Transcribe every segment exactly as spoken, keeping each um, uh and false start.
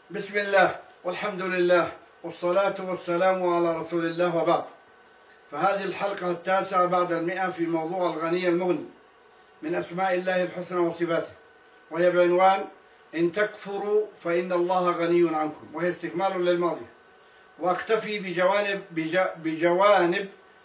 بسم الله والحمد لله والصلاة والسلام على رسول الله، وبعد. فهذه الحلقة التاسعة بعد المئة في موضوع الغني المغني من أسماء الله الحسنى وصفاته، وهي بعنوان إن تكفروا فإن الله غني عنكم، وهي استكمال للماضي. وأكتفي بجوانب بجوانب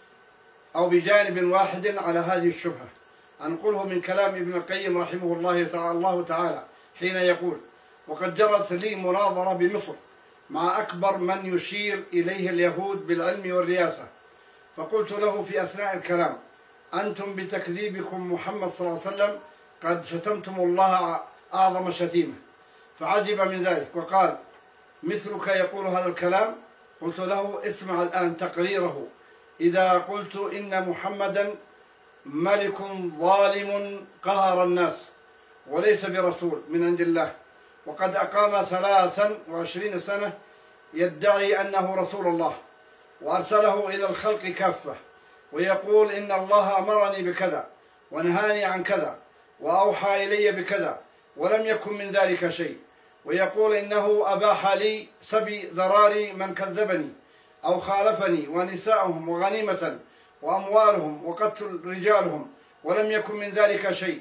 أو بجانب واحد على هذه الشبهة، أنقله من كلام ابن القيم رحمه الله الله تعالى حين يقول: وقد جرت لي مناظرة بمصر مع أكبر من يشير إليه اليهود بالعلم والرياسة، فقلت له في أثناء الكلام: أنتم بتكذيبكم محمد صلى الله عليه وسلم قد شتمتم الله أعظم شتيمة. فعجب من ذلك وقال: مثلك يقول هذا الكلام؟ قلت له: اسمع الآن تقريره. إذا قلت إن محمدا ملك ظالم قهر الناس وليس برسول من عند الله، وقد أقام ثلاثا وعشرين سنة يدعي أنه رسول الله وأرسله إلى الخلق كافة، ويقول إن الله أمرني بكذا ونهاني عن كذا وأوحى إلي بكذا ولم يكن من ذلك شيء، ويقول إنه أباح لي سبي ذراري من كذبني أو خالفني ونساءهم وغنيمة وأموالهم وقتل رجالهم ولم يكن من ذلك شيء،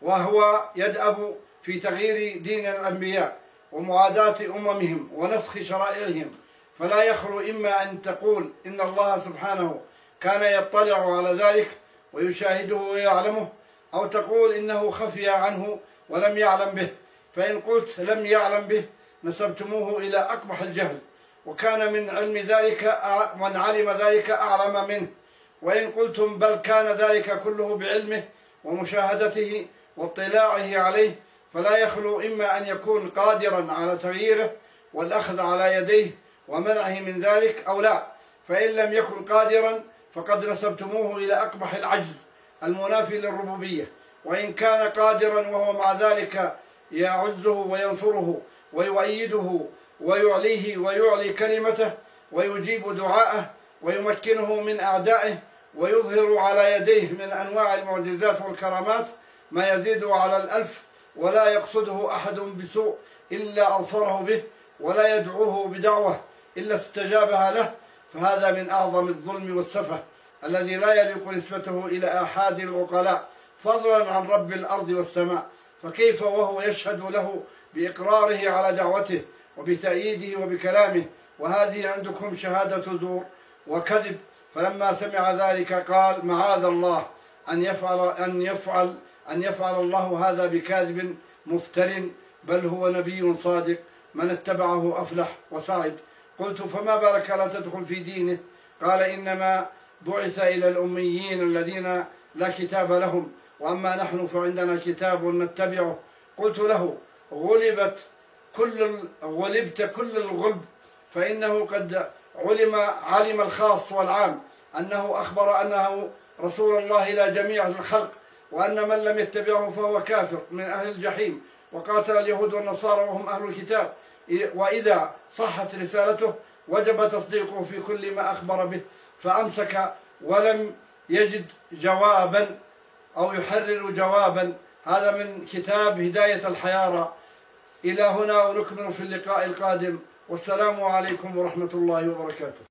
وهو يدأب في تغيير دين الأنبياء ومعاداة أممهم ونسخ شرائعهم، فلا يخلو إما أن تقول إن الله سبحانه كان يطلع على ذلك ويشاهده ويعلمه، أو تقول إنه خفي عنه ولم يعلم به. فإن قلت لم يعلم به نسبتموه إلى أقبح الجهل، وكان من علم ذلك من علم ذلك أعلم منه. وإن قلتم بل كان ذلك كله بعلمه ومشاهدته واطلاعه عليه، فلا يخلو إما أن يكون قادرا على تغييره والأخذ على يديه ومنعه من ذلك، أو لا. فإن لم يكن قادرا فقد نسبتموه إلى أقبح العجز المنافي للربوبية. وإن كان قادرا وهو مع ذلك يعزه وينصره ويؤيده ويعليه ويعلي كلمته ويجيب دعاءه ويمكنه من أعدائه ويظهر على يديه من أنواع المعجزات والكرامات ما يزيد على الألف، ولا يقصده أحد بسوء إلا أظفره به، ولا يدعوه بدعوة إلا استجابها له، فهذا من أعظم الظلم والسفه الذي لا يليق نسبته إلى أحد العقلاء، فضلا عن رب الأرض والسماء. فكيف وهو يشهد له بإقراره على دعوته وبتأييده وبكلامه، وهذه عندكم شهادة زور وكذب. فلما سمع ذلك قال: معاذ الله أن يفعل أن يفعل أن يفعل الله هذا بكاذب مفتر، بل هو نبي صادق من اتبعه أفلح وسعد. قلت: فما بالك لا تدخل في دينه؟ قال: إنما بعث إلى الأميين الذين لا كتاب لهم، وأما نحن فعندنا كتاب نتبعه. قلت له: غلبت كل غلبت كل الغلب، فإنه قد علم علم الخاص والعام أنه أخبر أنه رسول الله إلى جميع الخلق، وأن من لم يتبعه فهو كافر من أهل الجحيم، وقاتل اليهود والنصارى وهم أهل الكتاب. وإذا صحت رسالته وجب تصديقه في كل ما أخبر به. فأمسك ولم يجد جوابا أو يحرر جوابا. هذا من كتاب هداية الحيارى. إلى هنا ونكمل في اللقاء القادم، والسلام عليكم ورحمة الله وبركاته.